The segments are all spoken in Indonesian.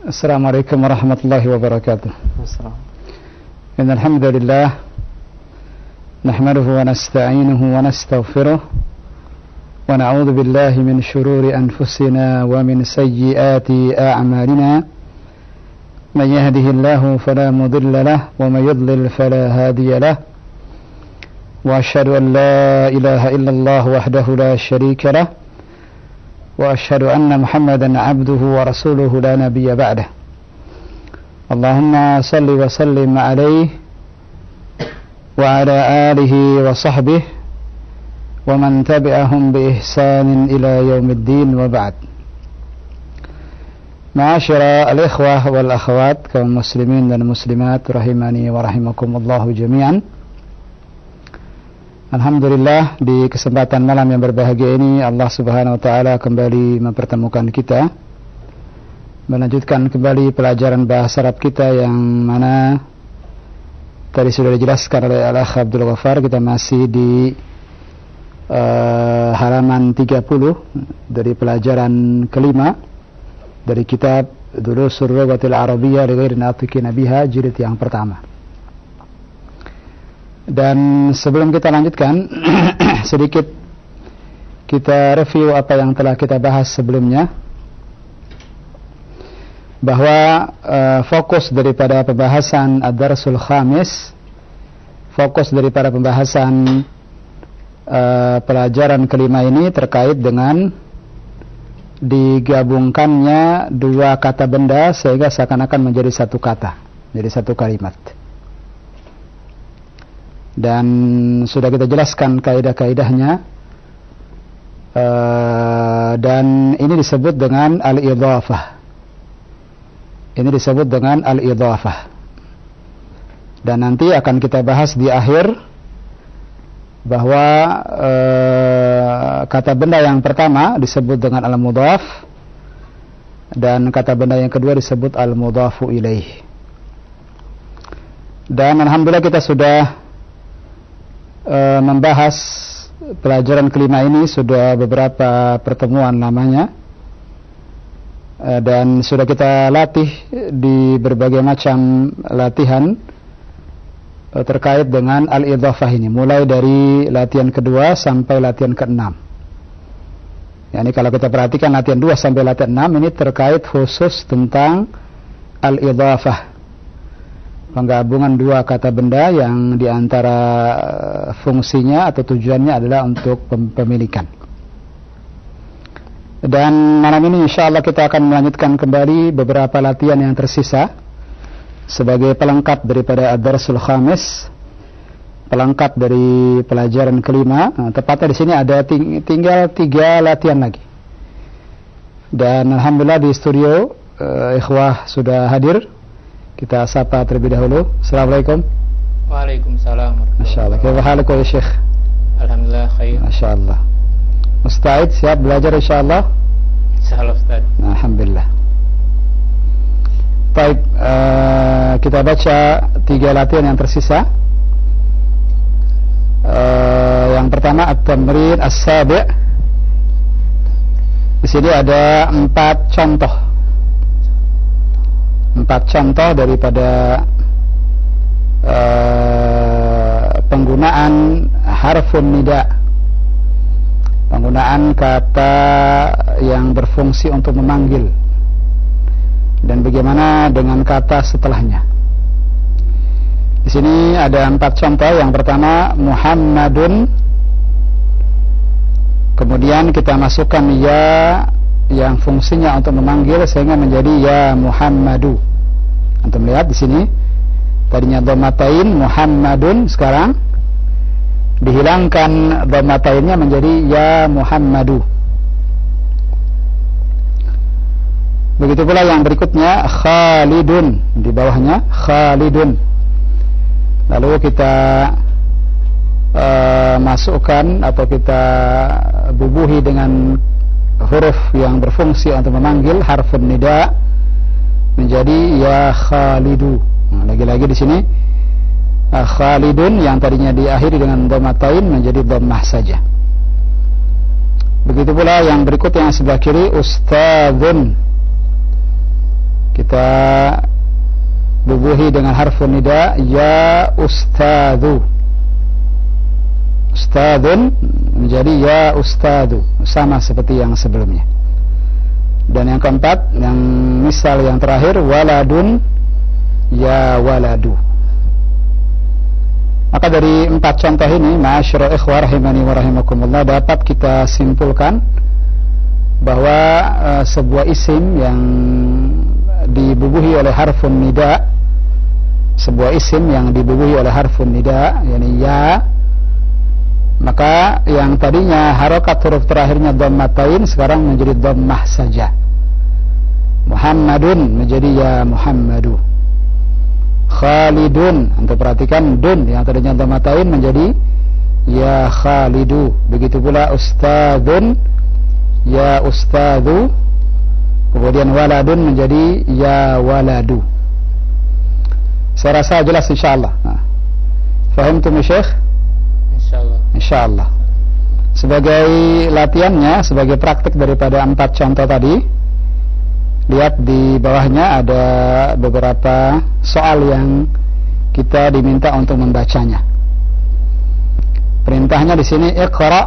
Assalamualaikum warahmatullahi wabarakatuh. Innal hamdalillah nahmaduhu wa nasta'inuhu wa nastaghfiruh wa na'udzu billahi min shururi anfusina wa min sayyiati a'malina. Man yahdihillahu fala mudilla lahu wa man yudlil fala hadiya lahu. Wa asyhadu an la ilaha illallah wahdahu la syarika lahu. وأشهد أن محمدا عبده ورسوله لا نبي بعده اللهم صل وسلم عليه وعلى آله وصحبه ومن تبعهم بإحسان إلى يوم الدين وبعد معاشر الإخوة والأخوات kaum muslimin dan muslimat rahimani wa rahimakumullahu jami'an. Alhamdulillah, di kesempatan malam yang berbahagia ini Allah Subhanahu wa taala kembali mempertemukan kita, melanjutkan kembali pelajaran bahasa Arab kita yang mana tadi sudah dijelaskan oleh Al-Akh Abdul Ghaffar. Kita masih di halaman 30 dari pelajaran kelima dari kitab Durusur Lughatil Arabiyyah li Ghairi Natiqin Biha, jilid yang pertama. Dan sebelum kita lanjutkan sedikit kita review apa yang telah kita bahas sebelumnya, bahwa fokus daripada pembahasan Ad-Darsul Khamis, fokus daripada pembahasan pelajaran kelima ini terkait dengan digabungkannya dua kata benda sehingga seakan-akan menjadi satu kata, jadi satu kalimat. Dan sudah kita jelaskan kaidah-kaidahnya, dan ini disebut dengan al-idhafah. Ini disebut dengan al-idhafah. Dan nanti akan kita bahas di akhir bahwa kata benda yang pertama disebut dengan al-mudhaf dan kata benda yang kedua disebut al-mudhafu ilaih. Dan alhamdulillah kita sudah membahas pelajaran kelima ini sudah beberapa pertemuan namanya, dan sudah kita latih di berbagai macam latihan terkait dengan al-idhafah ini, mulai dari latihan kedua sampai latihan ke-6. Yani kalau kita perhatikan latihan 2 sampai latihan 6 ini terkait khusus tentang al-idhafah, penggabungan dua kata benda yang diantara fungsinya atau tujuannya adalah untuk pemilikan. Dan malam ini insya Allah kita akan melanjutkan kembali beberapa latihan yang tersisa sebagai pelengkap daripada Ad-Darsul Khamis, pelengkap dari pelajaran kelima. Tepatnya di sini ada tinggal 3 latihan lagi. Dan alhamdulillah di studio ikhwah sudah hadir. Kita sapa terlebih dahulu. Assalamualaikum. Waalaikumsalam. Masyaallah. Kaifa halukum ya Syekh? Alhamdulillah khair. Masyaallah. Musta'id, siap belajar insyaallah? Insyaallah Ustaz. Alhamdulillah. Baik, kita baca 3 latihan yang tersisa. Yang pertama at-tamrin as-sabi'. Di sini ada 4 contoh. 4 contoh daripada penggunaan harfun nida, penggunaan kata yang berfungsi untuk memanggil, dan bagaimana dengan kata setelahnya. Di sini ada 4 contoh. Yang pertama Muhammadun, kemudian kita masukkan ya yang fungsinya untuk memanggil sehingga menjadi ya Muhammadu. Antum lihat di sini tadinya dhammatain Muhammadun, sekarang dihilangkan dhammatainnya menjadi ya Muhammadu. Begitu pula yang berikutnya Khalidun, di bawahnya Khalidun. Lalu kita masukkan atau kita bubuhi dengan huruf yang berfungsi untuk memanggil, harfun nida, menjadi ya Khalidu. Lagi-lagi di sini Khalidun yang tadinya diakhiri dengan dhammatain menjadi dhammah saja. Begitu pula yang berikut yang sebelah kiri Ustadzun, kita kita bubuhi dengan harfun nida, ya ustadzu. Ustadzun menjadi ya ustadzu, sama seperti yang sebelumnya. Dan yang keempat, yang misal yang terakhir, waladun ya waladu. Maka dari 4 contoh ini, ma'asyiral ikhwah rahimani wa rahimakumullah, dapat kita simpulkan bahwa sebuah isim yang dibubuhi oleh harfun nida, sebuah isim yang dibubuhi oleh harfun nida, yakni ya, maka yang tadinya harokat huruf terakhirnya dhammatain sekarang menjadi dhammah saja. Muhammadun menjadi ya Muhammadu. Khalidun, untuk perhatikan dun yang tadinya dhammatain menjadi ya Khalidu. Begitu pula ustadzun ya ustadzu. Kemudian waladun menjadi ya waladu. Saya rasa jelas insyaallah. Fahimtum ya Syekh? Insyaallah. Sebagai latihannya, sebagai praktik daripada 4 contoh tadi, lihat di bawahnya ada beberapa soal yang kita diminta untuk membacanya. Perintahnya di sini, iqra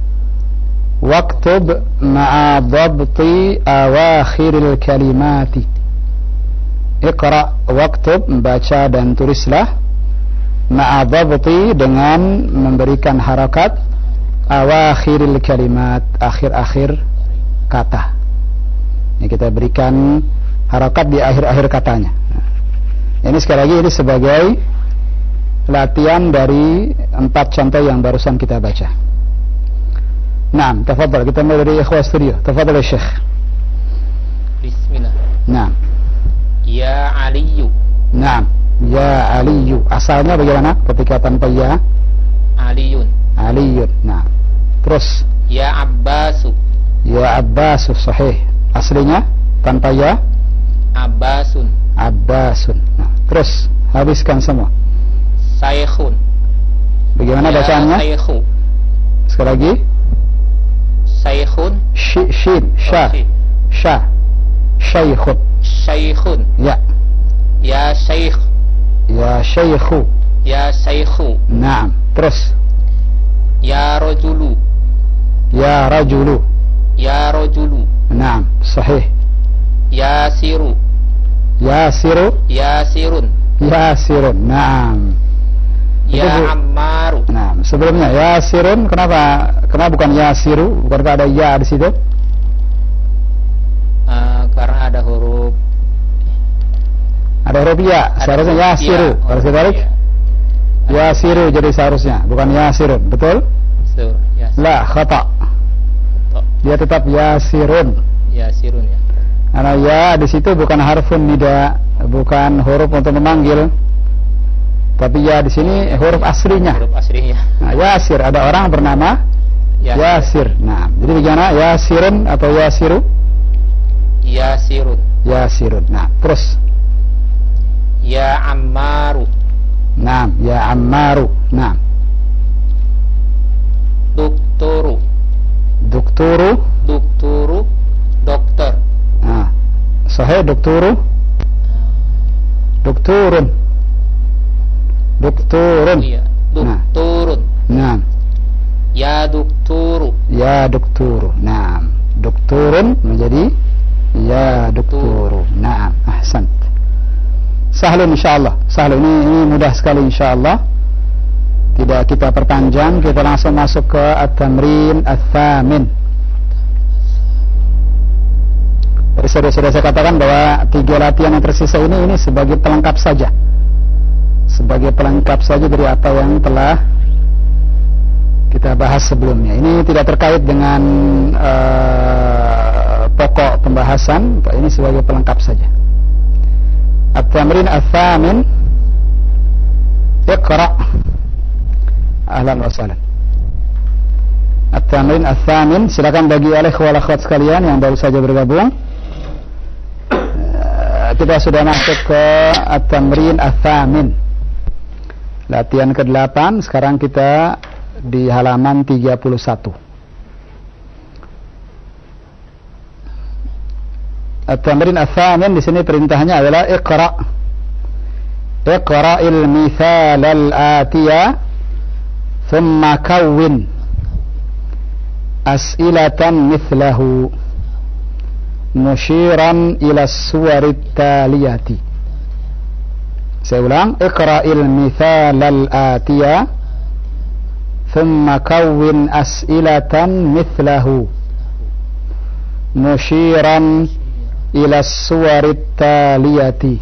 waktub ma'a dhabti awakhiril kalimati. Iqra waktub, membaca dan tulislah, ma'adhabti, dengan memberikan harakat awakhiril kalimat, akhir-akhir kata. Ini kita berikan harakat di akhir-akhir katanya. Ini sekali lagi ini sebagai latihan dari 4 contoh yang barusan kita baca. Naam, tafadhal, kita mulai dari ikhwah studio. Tafadhal ya Syekh. Bismillah. Naam. Ya Aliyu. Naam. Ya Aliyu, asalnya bagaimana ketika tanpa ya? Aliyun. Aliyun. Nah, terus Ya Abbasu. ya Abbasu, sahih. Aslinya tanpa ya? Abbasun. Abbasun. Nah, terus habiskan semua. Saikhun. Bagaimana Ya bacaannya? Saikhu. Sekali lagi. Saikhun. Shin, sha, sha, syaikhun. Saikhun. Ya. Ya Saikh. Ya syaikhu. Ya Saikhu. Naam. Terus Ya Rajulu. ya rajulu. Ya Rajulu. Naam, sahih. Ya Siru. Yasiru. Ya Sirun. Yasirun. Naam. Ya Ammaru. Nah, sebelumnya Yasirun, kenapa bukan Yasiru? Bukankah ada ya di situ? Karena ada huruf ya, seharusnya Yasiru. Harus dibalik. Yasiru jadi seharusnya, bukan Yasirun. Betul? Yes. La, khata. Dia tetap Yasirun. Yasirun ya. Karena ya di situ bukan harfun nida, bukan huruf untuk memanggil. Tapi ya di sini huruf aslinya. Huruf aslinya. Nah, Yasir, ada orang bernama Yasir. Nah, jadi bagaimana? Yasirun atau Yasiru? Yasirun. Yasirun. Nah, terus Ya Ammaru. Naam, ya Ammaru. Naam. Dukturu. Dukturu. Dukturu. Dokter. Nah, sahih dukturu. Dukturun. Dukturun. Iya. Dukturun. Naam. Ya Dukturu. Ya dukturu. Naam. Dukturun menjadi ya dukturu. Naam. Ahsant. Sahlun insyaallah. Sahlun ini mudah sekali insyaallah. Tidak kita perpanjang, kita langsung masuk ke at-tamrin ats-tsamin. Sudah saya katakan bahwa 3 latihan yang tersisa ini sebagai pelengkap saja. Sebagai pelengkap saja dari apa yang telah kita bahas sebelumnya. Ini tidak terkait dengan pokok pembahasan, ini sebagai pelengkap saja. At-tamrin ats-tsamin. Iqra. Ahlan wa sahlan. At-tamrin ats-tsamin, silakan bagi ikhwah akhwat sekalian yang baru saja bergabung. Kita sudah masuk ke at-tamrin ats-tsamin. Latihan ke-8, sekarang kita di halaman 31. At-tamrin ats-tsamin di sini perintahnya adalah iqra. Iqra'il mithal al-atiya thumma kawwin as'ilatan mithlahu musyiran ila as-suwarit taliyati. Saya ulang, iqra'il mithal al-atiya thumma kawwin as'ilatan mithlahu musyiran ila as-suwarit taliyati.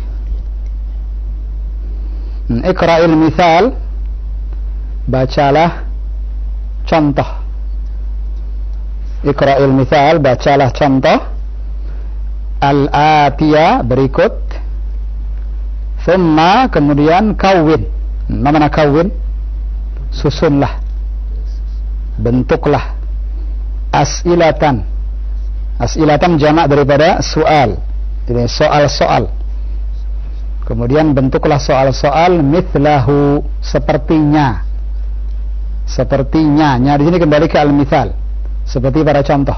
Iqra'il mithal, bacalah contoh. Iqra'il mithal, bacalah contoh. Al-atiya, berikut. Thumma, kemudian kawin. Mana kawin? Susunlah, bentuklah. As'ilatan, as'ilatan jamak daripada soal. Ini soal-soal. Kemudian bentuklah soal-soal mithlahu, sepertinya. Sepertinya. Nya di sini kembali ke al-mithal, seperti pada contoh.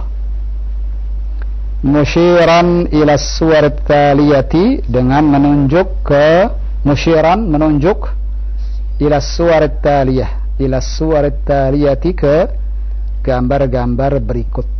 Musyiran ila suwarit taliyati, dengan menunjuk ke, musyiran menunjuk, ila suwarit taliyah, ila suwarit taliyati, ke gambar-gambar berikut.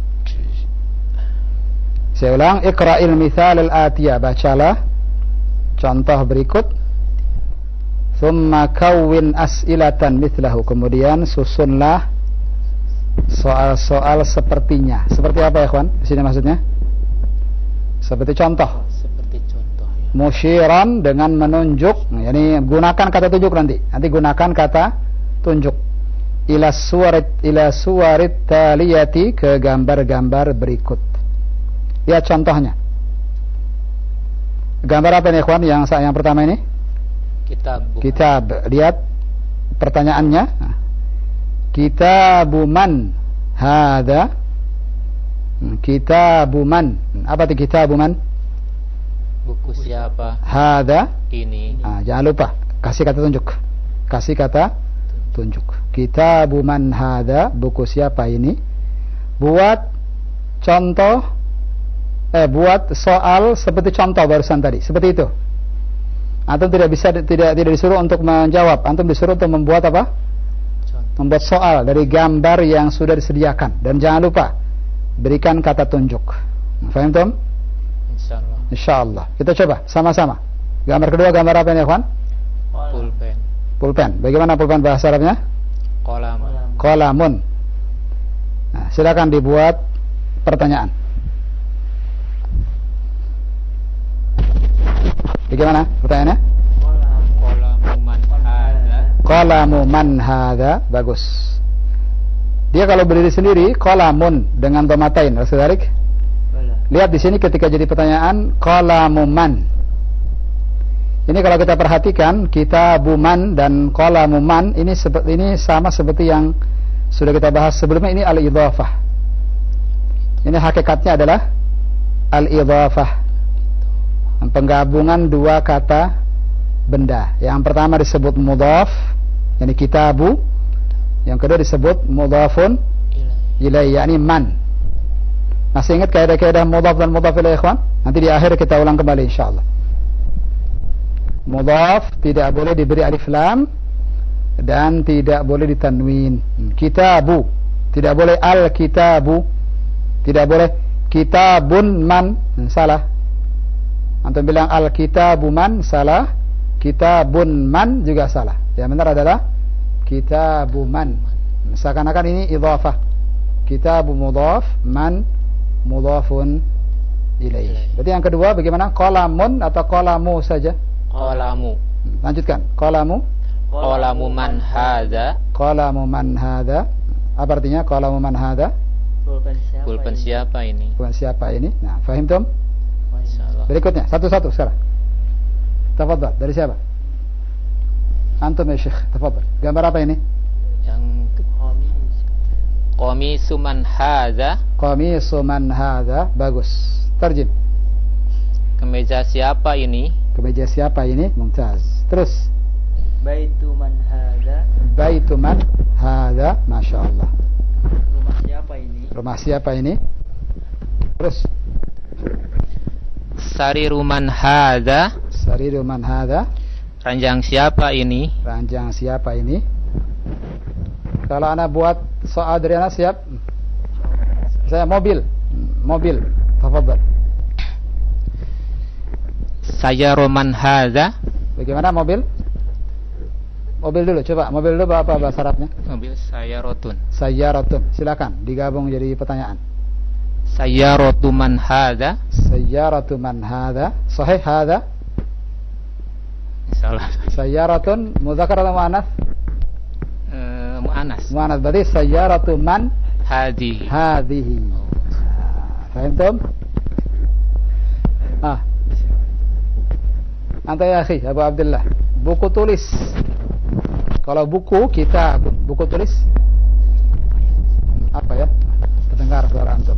Saya ulang, iqra'il mithal al-atiyah, bacalah contoh berikut. Thumma kawwin as'ilatan mithlahu, kemudian susunlah soal-soal sepertinya. Seperti apa ya kawan? Di sini maksudnya seperti contoh. Seperti contoh. Musyiran, dengan menunjuk. Nah, ini gunakan kata tunjuk nanti. Nanti gunakan kata tunjuk. Ila suwarit taliyati, ke gambar-gambar berikut. Lihat contohnya. Gambar apa ini ikhwan yang pertama ini? Kitab. Lihat pertanyaannya. Kitabu man hadza? Kitabu man. Apa itu kitabu man? Buku siapa? Hadza. Ini. Jangan lupa kasih kata tunjuk. Kasih kata tunjuk. Kitabu man hadza, buku siapa ini? Buat contoh, buat soal seperti contoh barusan tadi, seperti itu. Antum tidak disuruh untuk menjawab, antum disuruh untuk membuat apa? Contoh. Membuat soal dari gambar yang sudah disediakan. Dan jangan lupa berikan kata tunjuk. Faham tum? Insyaallah. Insyaallah. Kita coba sama-sama. Gambar kedua, gambar apa ini, ikhwan? Pulpen. Pulpen. Bagaimana pulpen bahasa Arabnya? Qalamun. Qalamun. Nah, silakan dibuat pertanyaan. Bagaimana pertanyaannya? Qalamu man hadza. Qalamu man hadza. Bagus. Dia kalau berdiri sendiri qalamun dengan dhamatain. Rasulullah. Lihat di sini ketika jadi pertanyaan qalamu man. Ini kalau kita perhatikan kitabu man dan qalamu man ini sama seperti yang sudah kita bahas sebelumnya. Ini al-idhafah. Ini hakikatnya adalah al-idhafah, penggabungan dua kata benda. Yang pertama disebut mudhaf, yakni kitabu. Yang kedua disebut mudhafun ilaihi, yakni man. Masih ingat kaidah-kaidah mudhaf dan mudhaf ilaihi, ikhwan? Nanti di akhir kita ulang kembali insyaallah. Mudhaf tidak boleh diberi alif lam dan tidak boleh ditanwin. Kitabu tidak boleh al-kitabu, tidak boleh kitabun man, salah. Antum bilang al-kitabu man, salah. Kitabun man juga salah. Yang benar adalah kitabu man. Seakan-akan ini idhafah. Kitabu mudhaf, man mudhafun ilaih. Berarti yang kedua bagaimana? Qalamun atau qalamu saja? Qalamu. Lanjutkan. Qalamu. Qalamu man hadza. Qalamu man hadza. Apa artinya qalamu man hadza? Pulpen siapa ini? Pulpen siapa ini? Nah, fahim tum? Insyaallah. Berikutnya satu-satu sekarang. Tafadhal, dari siapa? Antum ya Syekh, tafadhal. Gambar apa ini? Yang qamisu man hadza. Qamisu man hadza. Bagus. Terjem. Kemeja siapa ini? Kemeja siapa ini? Mumtaz. Terus. Baitu man hadza. Baitu man hadza. Masyaallah. Rumah siapa ini? Rumah siapa ini? Terus. Sariru man hadza. Sariru man hadza. Ranjang siapa ini? Ranjang siapa ini? Kalau Anda buat soal dari Anda siap? Saya mobil. Mobil. Tafadhal. Sayyaru man hadza. Bagaimana mobil? Mobil dulu, coba. Mobil dulu apa bahasa Arabnya? Mobil sayyarotun. Sayyaratun. Silakan digabung jadi pertanyaan. Sayyaratu man hadza. Sayyaratu man hadza. Sahih hadza? Salah. Sayyaratun mudzakkar atau muannats? Muannas. Muannats. Berarti sayyaratu man Hadhihi. hadhihi. Fahimtum? Anta ya akhi Abu Abdullah. Buku tulis. Kalau buku kita buku tulis apa ya? Terdengar suara antum.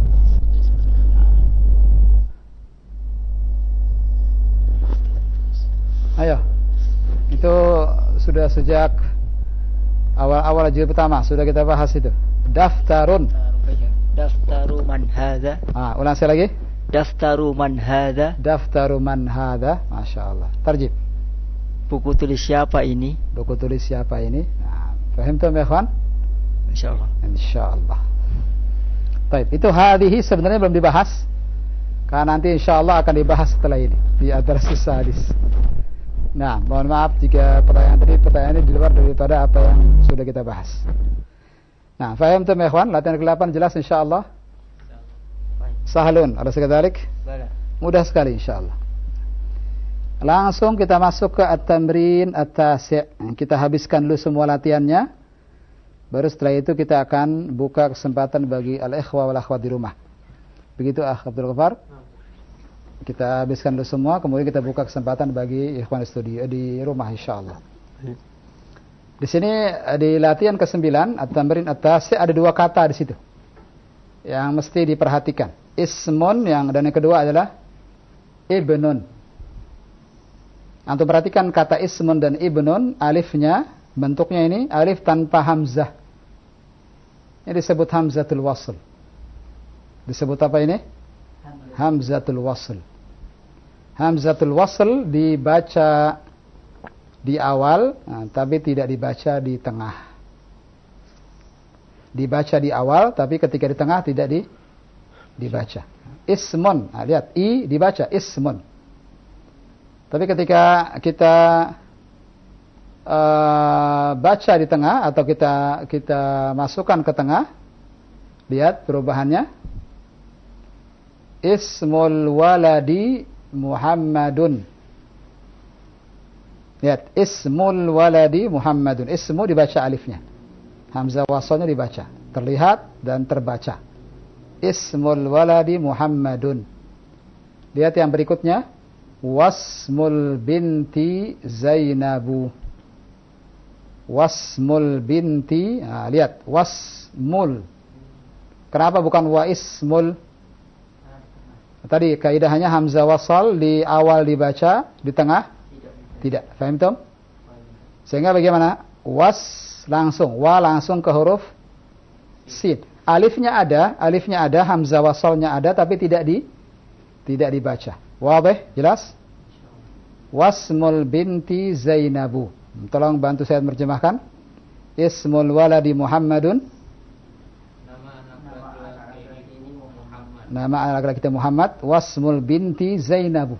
Ayo. Itu sudah sejak awal-awal jilid pertama sudah kita bahas itu. Daftarun. Daftaru man hadza. Ulang sekali lagi. Daftaru man hadza. Daftaru man hadza. Masyaallah. Tarjib. Buku tulis siapa ini? Buku tulis siapa ini? Fahimtum ya ikhwan? Insyaallah. Insyaallah. Baik, itu hadhihi sebenarnya belum dibahas. Karena nanti insyaallah akan dibahas setelah ini di adrasus hadis. Nah, mohon maaf jika pertanyaan ini di luar daripada apa yang sudah kita bahas. Nah, fahimtum ya ikhwan? Latihan ke-8 jelas insyaallah. Sahlun, ada sekadalik? Mudah sekali insyaallah. Langsung kita masuk ke at-tamrin at-tasi'. Kita habiskan dulu semua latihannya. Baru setelah itu kita akan buka kesempatan bagi al-ikhwa wal akhwat di rumah. Begitu Abdul Ghaffar? Kita habiskan dulu semua, kemudian kita buka kesempatan bagi ikhwan studio di rumah insyaallah. Di sini di latihan ke-9 at-tamrin at-tasi' ada dua kata di situ yang mesti diperhatikan. Ismun dan yang kedua adalah ibnun. Antum perhatikan kata ismun dan ibnun, alifnya bentuknya ini alif tanpa hamzah. Ini disebut hamzatul wasl. Disebut apa ini? Hamzatul wasl. Hamzatul wasl dibaca di awal, tapi tidak dibaca di tengah. Dibaca di awal, tapi ketika di tengah tidak dibaca. Ismun, lihat i dibaca ismun. Tapi ketika kita baca di tengah atau kita masukkan ke tengah, lihat perubahannya. Ismul waladi Muhammadun. Lihat, ismul waladi Muhammadun. Ismu dibaca alifnya. Hamzah wasalnya dibaca. Terlihat dan terbaca. Ismul waladi Muhammadun. Lihat yang berikutnya. Wasmul binti Zainabu. Wasmul binti. Lihat, wasmul. Kenapa bukan waismul? Tadi kaidahnya hamzah wasal di awal dibaca, di tengah tidak. Faham tom? Sehingga bagaimana? Was langsung, wa langsung ke huruf sin. Alifnya ada, hamzah wasalnya ada, tapi tidak dibaca. Wadih, jelas? Wasmul binti Zainabu. Tolong bantu saya menerjemahkan. Ismul waladi Muhammadun. Nama anak laki-laki kita Muhammad. Wasmul binti Zainabu.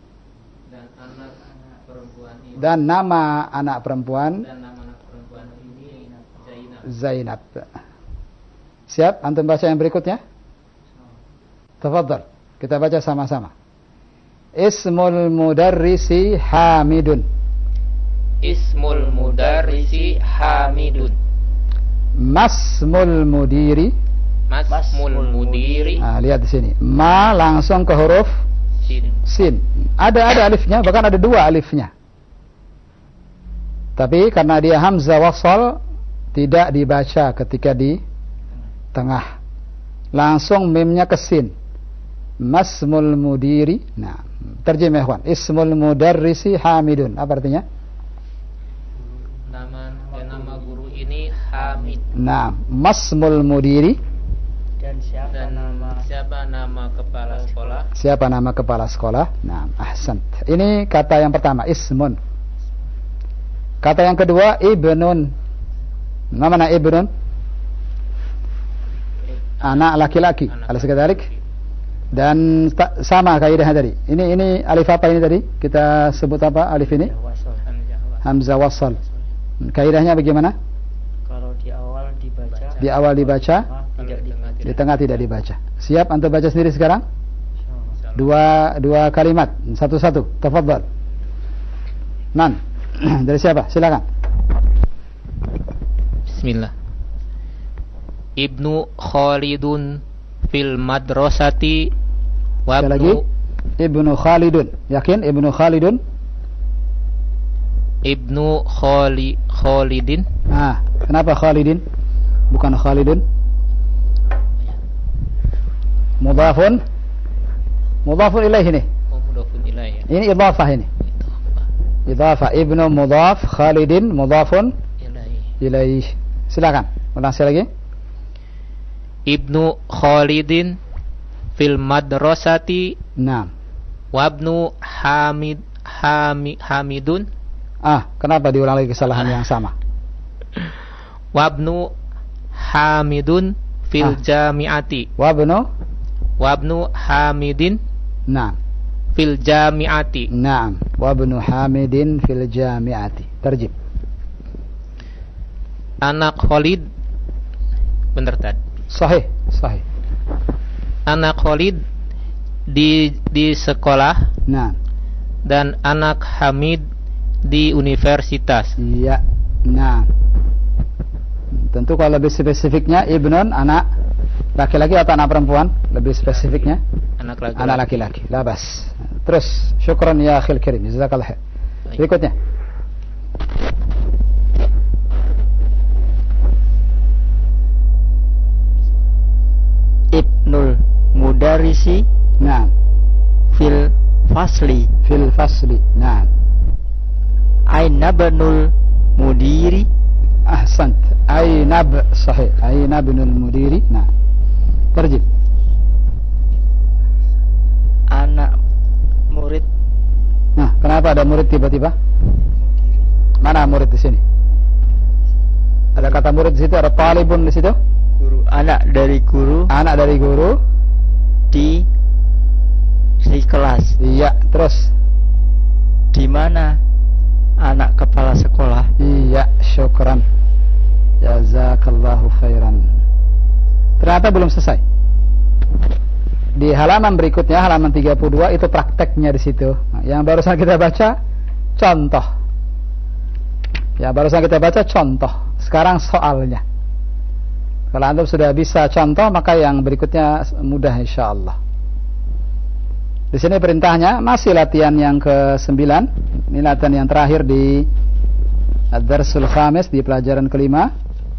Dan nama anak perempuan ini Zainab. Siap? Antum baca yang berikutnya. Tafadhal. Kita baca sama-sama. Ismul mudarrisi Hamidun. Ismul mudarrisi Hamidun. Masmul mudiri. Masmul mudiri. Lihat di sini. Ma langsung ke huruf sin. Ada alifnya, bahkan ada dua alifnya. Tapi karena dia hamzah wasal tidak dibaca ketika di tengah. Langsung mimnya ke sin. Masmul mudiri. Nah, terjemah ikhwan. Ismul mudarrisi Hamidun. Apa artinya? Nama guru ini Hamid. Nah, masmul mudiri. Dan siapa Siapa nama kepala sekolah? Siapa nama kepala sekolah? Nah, ahsan. Ini kata yang pertama, ismun. Kata yang kedua, ibnun. Mana ibnun? Anak laki-laki. Alas kadalik. Dan sama kaidahnya tadi. Ini alif apa ini tadi? Kita sebut apa alif ini? Hamzah wasal. Kaidahnya bagaimana? Kalau di awal dibaca. Di awal dibaca, di tengah tidak dibaca. Siap antum baca sendiri sekarang? Dua kalimat, satu-satu. Tafadhal. Nan. Dari siapa? Silakan. Bismillah. Ibnu Khalidun fil madrasati wa Sekali lagi. Ibnu Khalidun. Yakin Ibnu Khalidun? Ibnu Khalidin. Kenapa Khalidin? Bukan Khalidun. Mudhafun ilaih ini. Mudhafun ilaih. Ini idhafah ini. Idhafah. Ibnu mudhaf, Khalidin mudhafun ilaih. Silakan. Ulang sekali lagi. Ibnu Khalidin fil madrasati. Naam. Wabnu Hamidun. Kenapa diulang lagi kesalahan yang sama? Wabnu Hamidun fil jami'ati. Wabnu Hamidin. Naam. Fil jami'ati. Naam. Wabnu Hamidin fil jami'ati. Terjib. Anak Khalid. Benar tadi. Sahih. Anak Khalid di sekolah. Naam. Dan anak Hamid di universitas. Iya. Nah, tentu kalau lebih spesifiknya ibnun anak laki-laki atau anak perempuan, lebih spesifiknya anak laki-laki. Anak laki-laki. Labas. Terus, syukran ya akhil karim. Jazakallah khair. Berikutnya. Ibnul Mudarrisi. Nah. Fil fasli. Nah. Aina banul mudiri. Ahsant. Ainab sahih. Ainabnul mudiri. Nah. Terjib. Anak murid. Nah, kenapa ada murid tiba-tiba? Mana murid di sini? Ada kata murid di situ, ada talibun di situ? Guru. Anak dari guru. Anak dari guru di kelas. Iya, terus di mana anak kepala sekolah? Iya, syukran. Jazakallahu khairan. Ternyata belum selesai. Di halaman berikutnya, halaman 32 itu prakteknya di situ. Nah, yang barusan kita baca contoh. Sekarang soalnya. Kalau antum sudah bisa contoh, maka yang berikutnya mudah insyaallah. Di sini perintahnya masih latihan yang ke-9. Ini latihan yang terakhir di Ad-Darsul Khamis, di pelajaran kelima.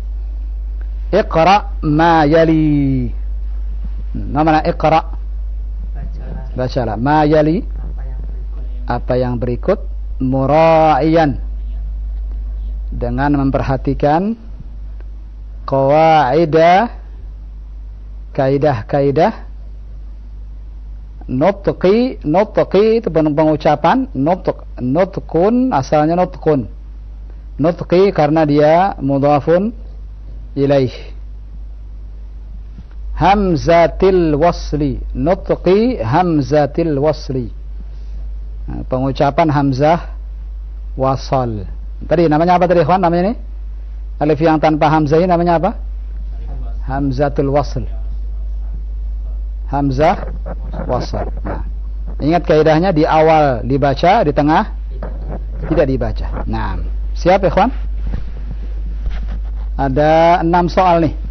Iqra ma yali. Mana iqra? Bacalah. Ma yali. Apa yang berikut. Mura'iyan. Dengan memperhatikan qawaidah, kaidah-kaidah. Nutqi itu pengucapan. Nutqun asalnya nutqun. Nutqi karena dia mudhafun ilaih. Hamzatil wasli. Nutqi hamzatil wasli. Nah, pengucapan hamzah wasal. Tadi namanya apa tadi ikhwan? Namanya ini alif yang tanpa hamzah ini namanya apa? Hamzatul wasl. Hamzah wasal. Nah, ingat kaidahnya, di awal dibaca, di tengah tidak dibaca. Nah, siap ikhwan? Ada 6 soal nih.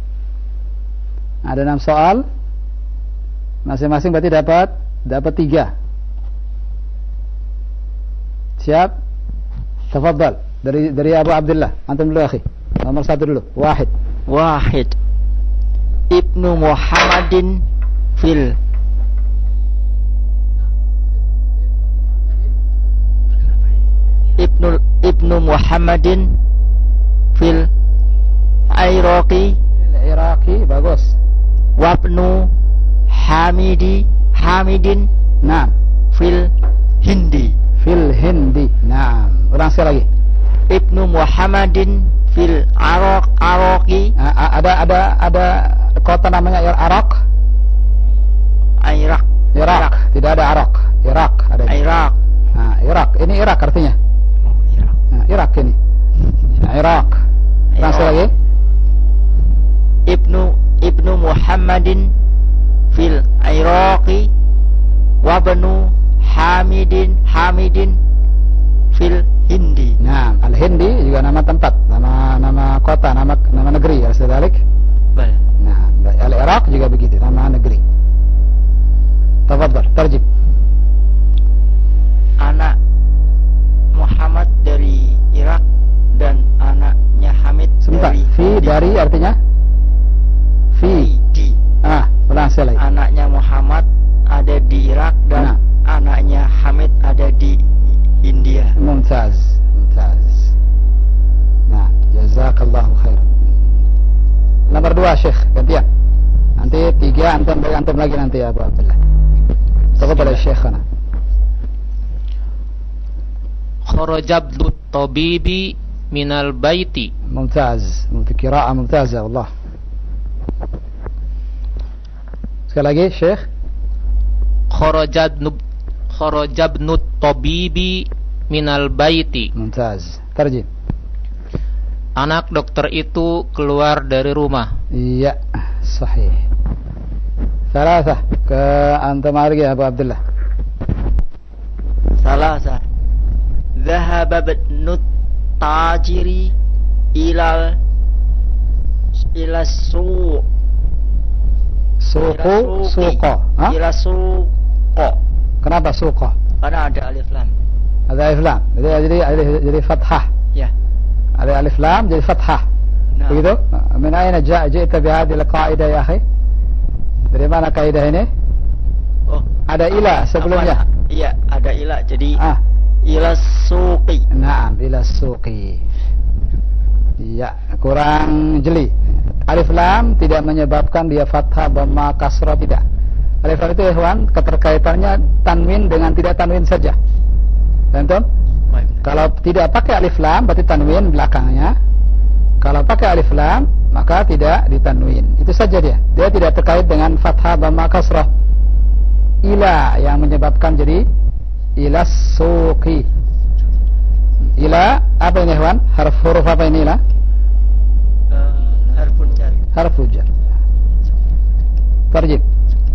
Ada 6 soal. Masing-masing berarti dapat 3. Siap? Tafadhal. Dari Abu Abdullah. Antum dulu akhi. Nomor 1 dulu. Wahid. Ibnu Muhammadin fil Ibnu Muhammadin fil Iraqi. Bagus. Wabnu Hamidin Naam. fil Hindi. Fil Hindi. Naam. Ulang sekali lagi. Ibnu Muhammadin fil Araqi. Ada kota namanya Irak. Irak. Tidak ada Arak. Irak ada. Irak. Nah, Irak. Ini Irak artinya. Irak. Nah, Irak ini. Nah, Irak. Ulang sekali lagi. Ibnu Muhammadin fil Iraqi wa banu Hamidin fil Hindi. Nah, Al-Hindi juga nama tempat, nama kota, nama negeri ya, sedalik. Baik. Nah, Al-Iraq juga begitu, nama negeri. Tafadhal, tarjib. Anak Muhammad dari Irak dan anaknya Hamid Sebentar, dari fi Hindi. dari artinya? Fi. Di. Ulang sekali lagi. Anaknya Muhammad ada di Irak dan anaknya Hamid ada di India. Mumtaz. Nah, jazakallahu khairan. Nomor 2, Syekh, gantian. Nanti 3 antum lagi nanti ya, Abu Abdullah. Tafadhal ya Syekhana. Kharajablut tabibi minal baiti. Mumtaz. Qiraa'ah mumtazah, wallah. Sekali lagi, Syekh. Kharajabnut tabibi minal baiti. Mumtaz. Tarjim. Anak dokter itu keluar dari rumah. Iya, sahih. Salasah. Ke antum lagi ya, Abu Abdullah. Salasa. Dhahaba ibnu tajiri ila suq. Suqo. Hah? Ila suqo. Kenapa suqo? Karena ada alif lam. Ada alif lam. Jadi fathah. Ya. Ada alif lam jadi fathah. Nah. Begitu? Min aina ji'ta bi hadhihi al-qa'idah ya akhi? Dari mana kaidah ini? Oh, ada ila sebelumnya. Iya, ada ila. Jadi ila suqi. Naam, ila suqi. Iya, kurang jeli. Alif lam tidak menyebabkan dia fathah, dhamma, kasrah, tidak. Alif lam itu ikhwan keterkaitannya tanwin dengan tidak tanwin saja. Paham? Kalau tidak pakai alif lam berarti tanwin belakangnya. Kalau pakai alif lam maka tidak ditanwin. Itu saja dia. Dia tidak terkait dengan fathah, dhamma, kasrah. Ila yang menyebabkan jadi ila suqi. Ila apa ini ikhwan? Huruf apa ini ila? Harfun jar. Harfun jar. Tarjib.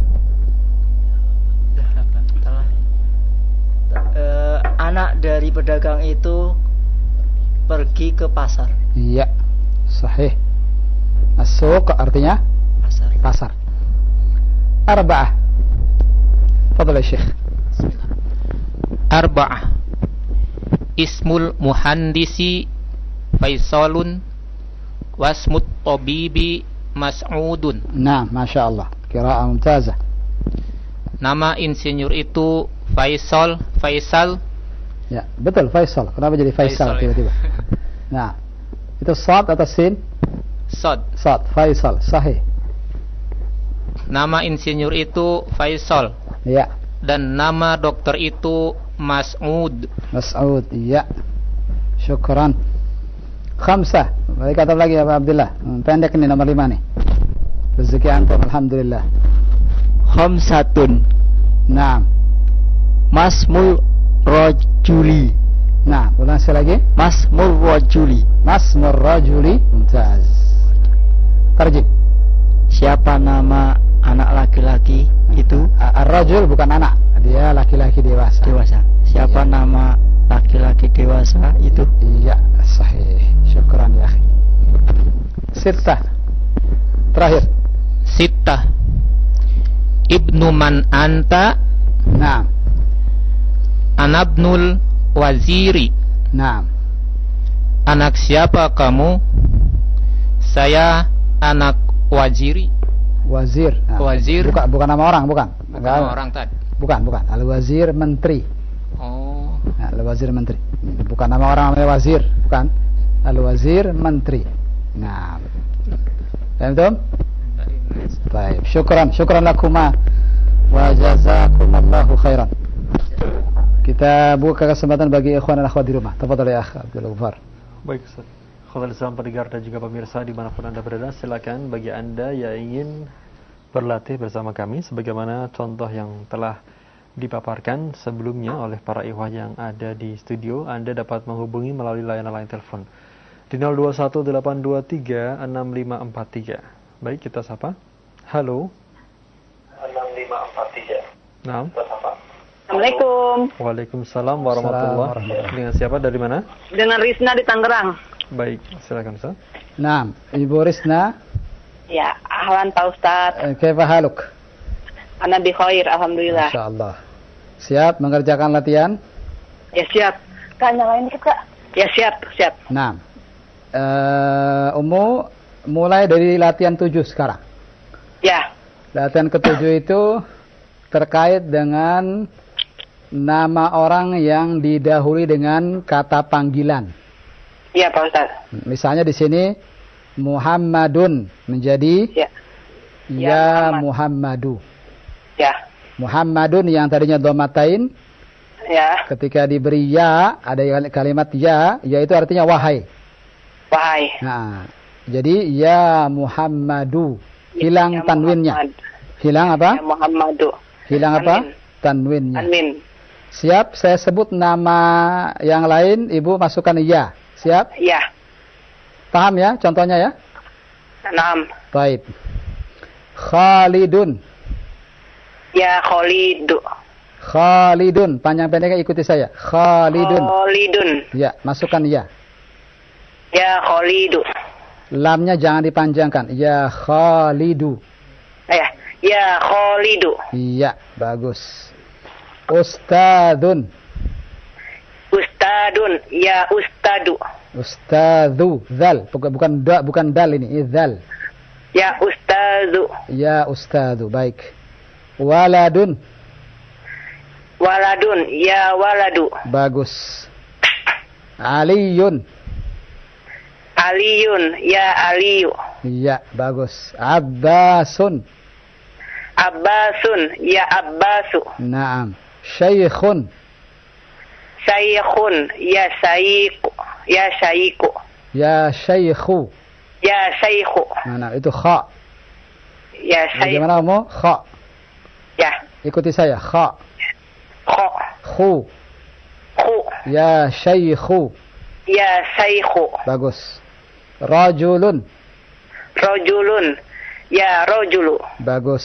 Anak dari pedagang itu pergi ke pasar. Iya, sahih. As-suq artinya pasar. Arba'ah. Fadhal ya Syekh. Arba'ah. Ismul muhandisi Faisalun wasmut tabibi Mas'udun. Nah, Masya Allah. Qiraa'ah mumtazah. Nama insinyur itu Faisal. Ya, betul Faisal. Kenapa jadi Faisal tiba-tiba? Nah, itu sad atau sin? Sad. Faisal, sahih. Nama insinyur itu Faisal. Ya. Dan nama dokter itu Mas'ud, iya. Syukran. Khamsah. Balik kata lagi ya Pak Abdullah. Pendek ini nomor 5 nih. Rezeki antum alhamdulillah. Khamsatun. Naam. Masmul rajuli. Nah, ulang sekali lagi. Masmul rajuli. Mumtaz. Tarjib. Siapa nama anak laki-laki itu? Ar-rajul bukan anak. Dia laki-laki dewasa. Siapa nama laki-laki dewasa itu? Iya, sahih. Syukran ya akhi. Sittah. Terakhir. Sittah. Ibnu man anta? Naam. Anabnul waziri. Naam. Anak siapa kamu? Saya anak waziri. Wazir. Nah, wazir. Bukan nama orang, bukan. Nama orang tadi. Bukan. Al-wazir menteri. Oh. Nah, al-wazir menteri. Bukan nama orang namanya wazir, bukan. Al-wazir menteri. Nah. Paham tuh? Baik, syukran lakuma wa jazakumallahu khairan. Kita buka kesempatan bagi ikhwan dan akhwat di rumah. Tafadhal ya akh Abdul Ghaffar. Baik Ustaz. Khotbah Islam pendengar dan juga pemirsa dimanapun Anda berada, silakan bagi Anda yang ingin berlatih bersama kami sebagaimana contoh yang telah dipaparkan sebelumnya oleh para ikhwan yang ada di studio. Anda dapat menghubungi melalui layanan line telepon di 0218236543. Baik, kita sapa. Halo. 6543. Naam. Assalamualaikum. Waalaikumsalam warahmatullahi wabarakatuh. Dengan siapa, dari mana? Dengan Risna di Tangerang. Baik, silakan Ustaz. Naam, Ibu Risna. Ya, ahlan Pak Ustaz. Kaifa haluk? Ana bi khair, alhamdulillah. Masyaallah. Siap mengerjakan latihan? Ya siap. Tanya lain dikit, Kak. Ya siap. Naam. Ummu mulai dari latihan 7 sekarang. Ya. Latihan ke-7 itu terkait dengan nama orang yang didahului dengan kata panggilan. Iya, Pak Ustaz. Misalnya di sini Muhammadun menjadi ya Muhammadu. Ya. Muhammadun yang tadinya dhammatain, Ya. ketika diberi ya, ada kalimat ya itu artinya wahai. Wahai. Nah, jadi ya Muhammadu, hilang Ya tanwinnya. Muhammad. Hilang apa? Ya Muhammadu. Hilang apa? Tanwin. Tanwinnya. Amin. Siap, saya sebut nama yang lain, Ibu masukkan ya. Siap? Ya. Paham ya contohnya ya? Naam. Baik. Khalidun. Ya Khalidu. Khalidun, panjang pendeknya ikuti saya. Khalidun. Khalidun. Ya, masukkan ya. Ya Khalidu. Lamnya jangan dipanjangkan. Ya Khalidu. Ya Khalidu. Iya, bagus. Ustadun. Ustadun. Ya Ustadu. Ustadu. Zal. Bukan dal ini. Zal. Ya Ustadu. Ya Ustadu. Baik. Waladun. Waladun. Ya Waladu. Bagus. Aliyun. Aliyun. Ya Aliyu. Iya, bagus. Abbasun. Abbasun. Ya Abbasu. Naam. Syekhun. Syekhun. Ya Syaiku. Ya Syaiku. Ya Syekhu. Ya Syekhu. Nah, itu kha. Ya Syekhu. Bagaimana kamu? Kha. Ya. Ikuti saya. Kha. Kho. Khu. Khu. Ya Syekhu. Ya Syekhu. Bagus. Rajulun. Rajulun. Ya Rajulu. Bagus.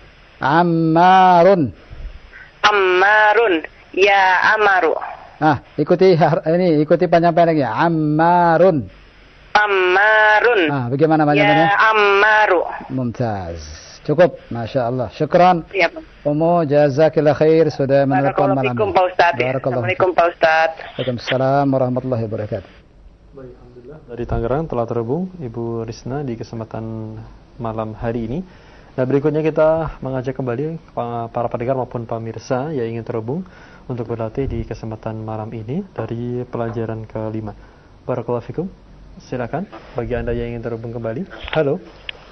Ammarun. Ammarun. Ya Amaru. Ikuti panjang-panjangnya. Ammarun. Ammarun. Bagaimana panjangnya? Ya Ammaru. Mumtaz. Cukup, Masya Allah. Syukran. Ya, Pak. Ummu jazakillah khair sudah menelepon malam ini. Pak Ustaz. Assalamualaikum Pak Ustaz. Waalaikumsalam warahmatullahi wabarakatuh. Baik, alhamdulillah dari Tangerang telah terhubung Ibu Risna di kesempatan malam hari ini. Nah, berikutnya kita mengajak kembali para pendengar maupun pemirsa yang ingin terhubung untuk berlatih di kesempatan malam ini dari pelajaran kelima. Barakallahu fikum. Silakan bagi Anda yang ingin terhubung kembali. Halo.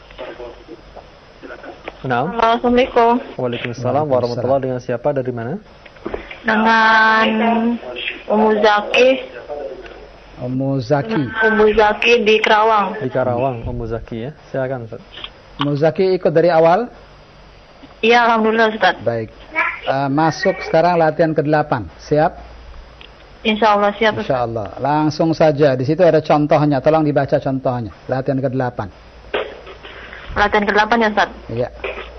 Naam. Assalamualaikum. Waalaikumsalam warahmatullahi. Dengan siapa, dari mana? Dengan Ummu Zaki. Ummu Zaki. Ummu Zaki di Karawang. Di Karawang, Ummu Zaki ya. Silakan Ustaz. Ummu Zaki ikut dari awal? Iya, alhamdulillah Ustaz. Baik. Masuk sekarang latihan ke-8. Siap? Insyaallah siap Ustaz. Insyaallah. Langsung saja. Di situ ada contohnya. Tolong dibaca contohnya. Latihan ke-8. Latihan ke-8 ya Ustaz. Iya.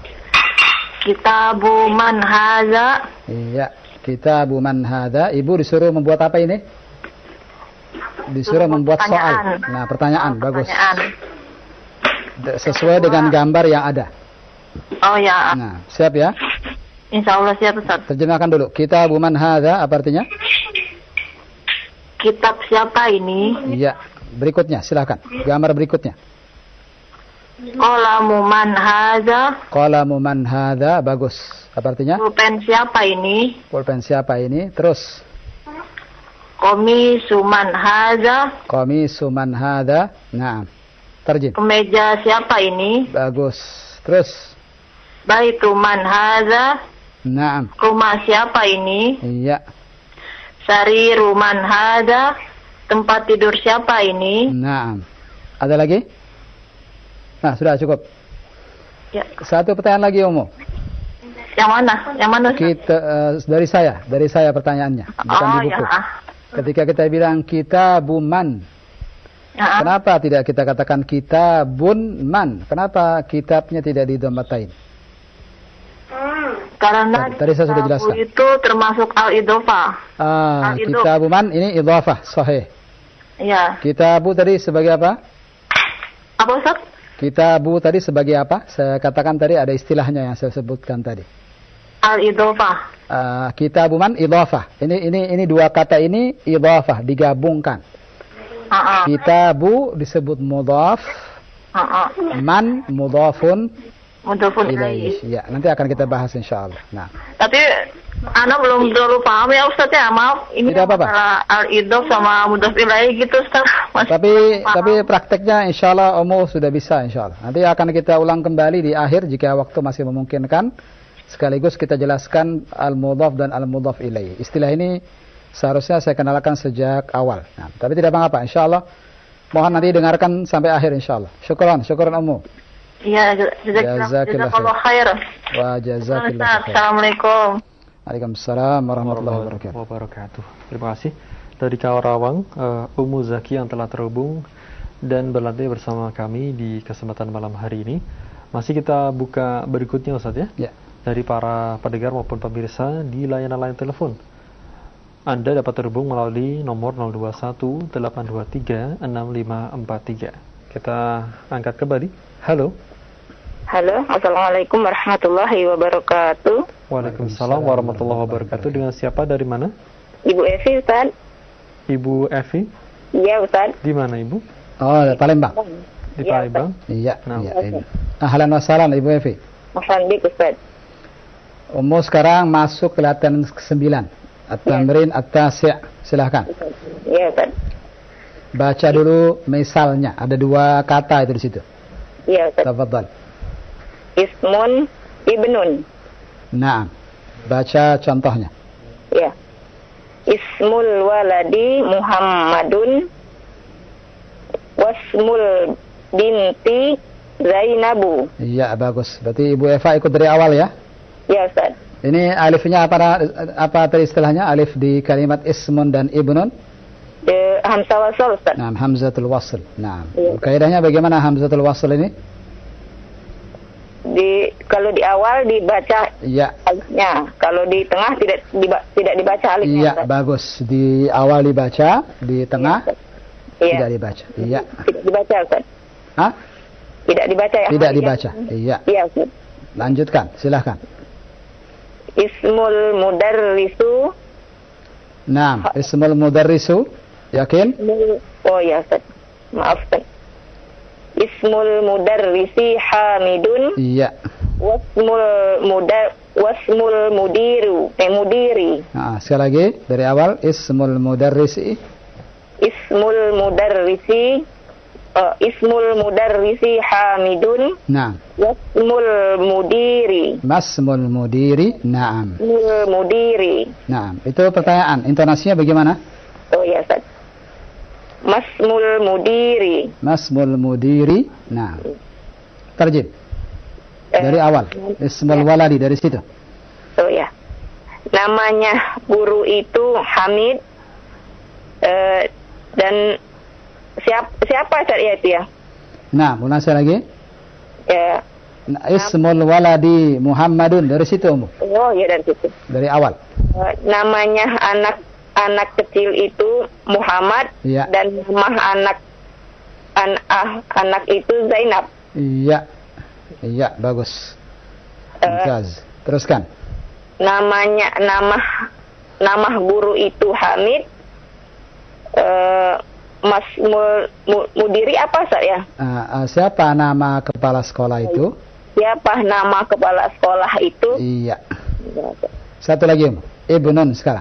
Kitabu man hadza. Iya. Kitabu man hadza. Ibu disuruh membuat apa ini? Disuruh membuat soal. Nah, pertanyaan. Bagus. Sesuai dengan gambar yang ada. Oh ya. Nah, siap ya? Insyaallah siap Ustaz. Terjemahkan dulu. Kitabu man hadza apa artinya? Kitab siapa ini? Iya. Berikutnya, silakan. Gambar berikutnya. Qalamu man hadza. Qalamu man hadza. Bagus. Apa artinya? Pulpen siapa ini? Pulpen siapa ini? Terus. Qamisu man hadza. Qamisu man hadza. Nah. Terjem. Kemeja siapa ini? Bagus. Terus. Baitu man hadza? Naam. Rumah siapa ini? Iya. Sariru man hadza? Tempat tidur siapa ini? Naam. Ada lagi? Nah, sudah cukup. Ya. Satu pertanyaan lagi, Umu. Yang mana? Yang mana? Kita dari saya pertanyaannya, bukan di buku. Ya. Ketika kita bilang kitabun man, Ya. kenapa tidak kita katakan kitabun man? Kenapa kitabnya tidak didhammatain? Karena Tadi saya sudah jelaskan. itu termasuk al-idhofah. Al-idhof. Kitabun man ini idhafah, sahih. Iya. Kitabu tadi sebagai apa? Apa Ustaz? Kitabu tadi sebagai apa? Saya katakan tadi ada istilahnya yang saya sebutkan tadi. Al-idhofah. Kitabu man idhafah. Ini dua kata ini idhafah digabungkan. Kitabu disebut mudhaf, man mudhafun Mudhafun ilaih. ilaih. Ya, nanti akan kita bahas insyaallah. Nah, Tapi Ana belum terlalu paham ya Ustaz ya. Maaf, ini Tidak apa-apa. masalah al-idhof sama mudhaf ilaih gitu Ustaz. tapi prakteknya insyaallah Umu sudah bisa insyaallah. Nanti akan kita ulang kembali di akhir jika waktu masih memungkinkan. Sekaligus kita jelaskan al-mudhaf dan al-mudhaf ilaih. Istilah ini seharusnya saya kenalkan sejak awal. Nah, tapi tidak apa-apa insyaallah. Mohon nanti dengarkan sampai akhir insyaallah. Syukran Umu. Iya, Jazakallah khair. Wa jazakallah khair. Assalamualaikum. Waalaikumsalam warahmatullahi wabarakatuh. Terima kasih dari Karawang, Ummu Zaki yang telah terhubung dan berlatih bersama kami di kesempatan malam hari ini. Masih kita buka berikutnya Ustaz ya. Ya. Dari para pendengar maupun pemirsa di layanan line telepon. Anda dapat terhubung melalui nomor 021 823 6543. Kita angkat kembali. Halo. Halo, Assalamualaikum warahmatullahi wabarakatuh. Waalaikumsalam warahmatullahi wabarakatuh. Dengan siapa, dari mana? Ibu Evi, Ustaz. Ibu Evi? Iya, Ustaz. Di mana Ibu? Oh, Palembang. Di Iya, Palembang? Iya, Nah. iya ini. Ahlan wa sahlan Ibu Evi. Masandik, Ustaz. Ummu sekarang masuk ke latihan ke-9. At-tamrin at-tasi'. Silakan. Iya, Ustaz. Baca dulu misalnya. Ada dua kata itu di situ. Iya, Ustaz. Tafadhal. Ismun ibnun. Naam. Baca contohnya. Ya. Ismul waladi Muhammadun. Wasmul binti Zainabu. Iya, bagus. Berarti Ibu Eva ikut dari awal ya? Ya, Ustaz. Ini alifnya apa tadi istilahnya? Alif di kalimat ismun dan ibnun? Hamzah wasal, Ustaz. Naam, hamzatul wasl. Naam. Iya. Kaidahnya bagaimana hamzatul wasl ini? Kalau di awal dibaca Iya. alifnya, kalau di tengah tidak dibaca alifnya. Iya, Ustaz. bagus. Di awal dibaca, di tengah Iya. tidak dibaca. Iya. Tidak dibaca, Ustaz. Hah? Tidak dibaca ya. Tidak dibaca. Iya. Iya, Ustaz. Lanjutkan, silahkan. Ismul mudarrisu. Naam, ismul mudarrisu. Yakin? Oh ya, Ustaz. Maaf, Ustaz. Ismul mudarrisi Hamidun. Iya. Wasmul mudiru. Mudiri. Nah, sekali lagi dari awal ismul mudarrisi. Ismul mudarrisi Hamidun. Naam. Wasmul mudiri. Masmul mudiri. Naam. Ismul mudiri. Naam. Itu pertanyaan. Intonasinya bagaimana? Oh ya, Ustaz. Masmul mudiri. Masmul mudiri. Naam. Tarjim. Dari awal. Ismul waladi dari situ. Oh ya. Namanya guru itu Hamid. Dan siapa saya itu ya? Nah, ulang saya lagi. Ya. Nah, ismul waladi Muhammadun dari situ, Ummu. Oh ya, dari situ. Dari awal. Namanya anak kecil itu Muhammad. Iya. Dan nama anak itu Zainab. Iya. Iya, bagus. Mumtaz. Teruskan. Nama guru itu Hamid. Mas Mudiri apa saya? Siapa nama kepala sekolah itu? Siapa nama kepala sekolah itu? Iya. Satu lagi, Ibnun sekarang.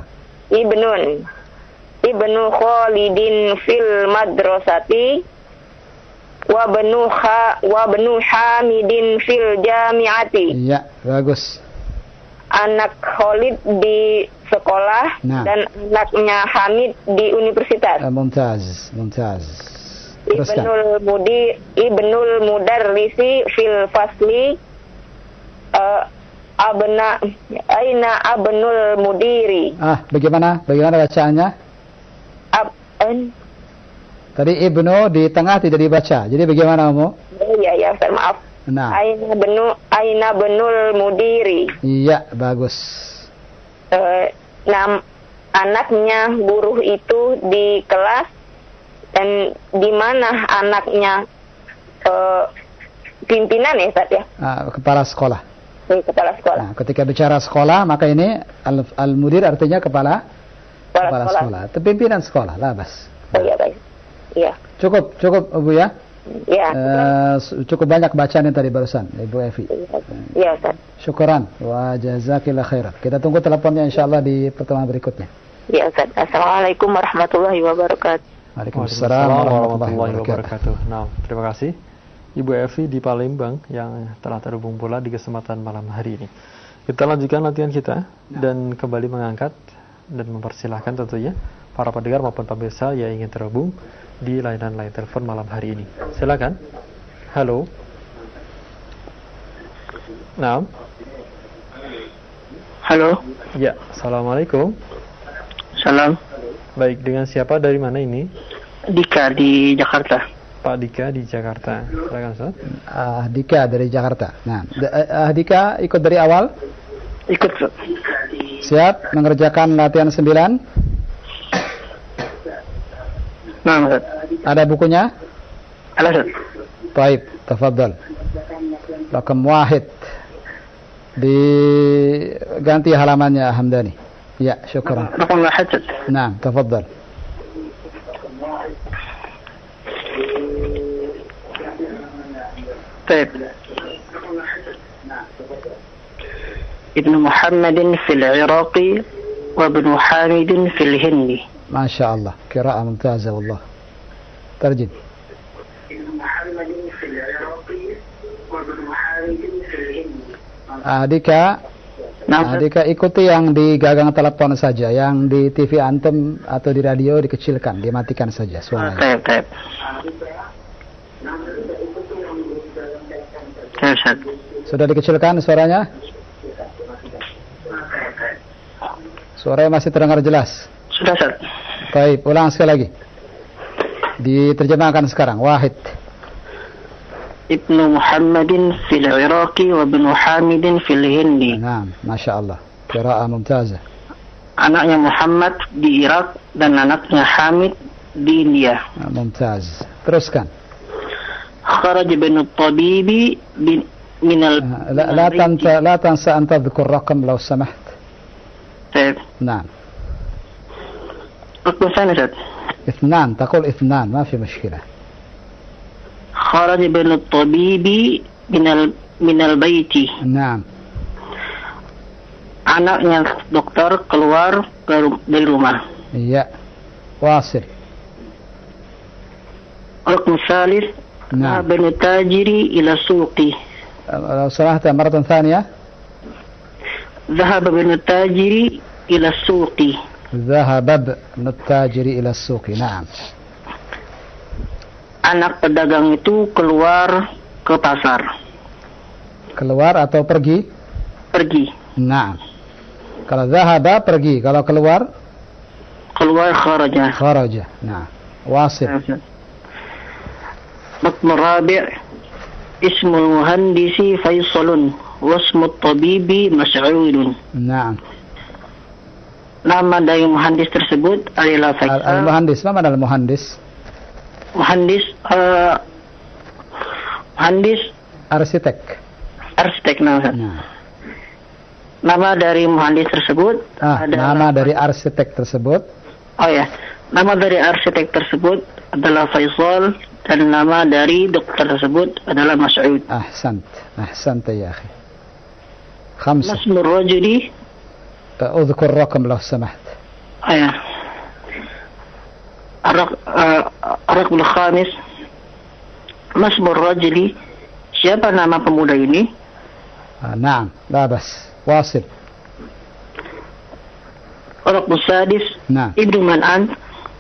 Ibnu Khalidin fil madrasati. wa benu Hamidin fil jami'ati. Iya, bagus. Anak Khalid di sekolah dan anaknya Hamid di universitas. Mumtaz. Teruskan. Ibnul Mudarrisi fil fasli aina abnul mudiri. Bagaimana bacaannya? Tadi ibnu di tengah tidak dibaca. Jadi bagaimana, Umu? Iya, Ustaz, maaf. Nah. Aina benul mudiri. Iya, bagus. Anaknya guru itu di kelas, dan di mana anaknya pimpinan ya, Ustaz ya? Kepala sekolah. Kepala sekolah. Nah, ketika bicara sekolah, maka ini al-mudir artinya kepala sekolah. Itu pimpinan sekolah, labas. Oh iya, baik. Iya. Cukup Bu ya? Ya. Cukup banyak bacaan yang tadi barusan, Ibu Evi. Iya, Ustaz. Syukuran wa jazakillah khairan. Kita tunggu teleponnya insyaallah di pertemuan berikutnya. Iya, Ustaz. Assalamualaikum warahmatullahi wabarakatuh. Waalaikumsalam warahmatullahi wabarakatuh. Nah, terima kasih Ibu Evi di Palembang yang telah terhubung pula di kesempatan malam hari ini. Kita lanjutkan latihan kita dan kembali mengangkat dan mempersilahkan tentunya para pendengar maupun pemirsa yang ingin terhubung di layanan telepon malam hari ini. Silakan. Halo. Nah. Halo. Ya, assalamualaikum. Salam. Baik, dengan siapa, dari mana ini? Dika di Jakarta. Pak Dika di Jakarta. Silakan, Ustaz. Dika dari Jakarta. Nah, Dika ikut dari awal? Ikut. Siap mengerjakan latihan 9? Nah, Ustaz. Ada bukunya? Ada, Ustaz. Baik, tafadhal. Rakam wahid. Diganti halamannya, Hamdani. Ya, syukran. Rakam wahid, Ustaz. Nah, tafadhal. Baik. Ibnu Muhammadin fil Iraqi wa ibnu Hamidin fil Hindi. ما شاء الله قراءة ممتازة والله ترجم Dika ikuti yang di gagang telepon saja, yang di TV antum atau di radio dikecilkan, dimatikan saja suaranya. Sudah dikecilkan suaranya? Suaranya masih terdengar jelas? Sudah, Ustaz. Baik, ulang sekali lagi. Diterjemahkan sekarang. Wahid. Ibnu Muhammadin fil Iraqi wa ibnu Hamidin fil Hindi. Nah, Masya Allah. Qiraa'ah mumtazah. Anaknya Muhammad di Irak dan anaknya Hamid di India. Mumtaz. Teruskan. Kharaj ibnu Tabibi min al لا تنسى أن تذكر رقم لو سمحت. طيب. نعم. رقم ثاني، Ustaz. 2 تقول 2 ما في مشكلة. خرج ابن الطبيب من البيت. نعم. Anaknya dokter keluar dari rumah. Iya. واصل. رقم ثالث. نعم. ابن التاجر إلى السوق. لو سمحت مرة ثانية. ذهب ابن التاجر إلى السوق. ذهب ابن التاجر إلى السوق. نعم. Anak pedagang itu keluar ke pasar. Keluar atau pergi? Pergi. Nah. Kalau zahaba pergi, kalau keluar? Keluar kharaja. Kharaja. Nah. Wasil. Raqam rabi' ismul muhandisi Faisalun wasmut tabibi Mas'udun. Nah. Nama dari muhandis tersebut adalah Faisal. Al-muhandis, mana adalah muhandis? Muhandis arsitek. Nah. Nama dari muhandis tersebut nama dari arsitek tersebut. Oh ya, nama dari arsitek tersebut adalah Faisal dan nama dari dokter tersebut adalah Mas'ud. Ahsant ya akhi. 5. Masmur rajuli. اذكر رقم لو سمحت. الرقم الخامس masmur rajuli, siapa nama pemuda ini? Naam, la bas. Wasil. Raqmu sadis, Naam. ibnu man ant?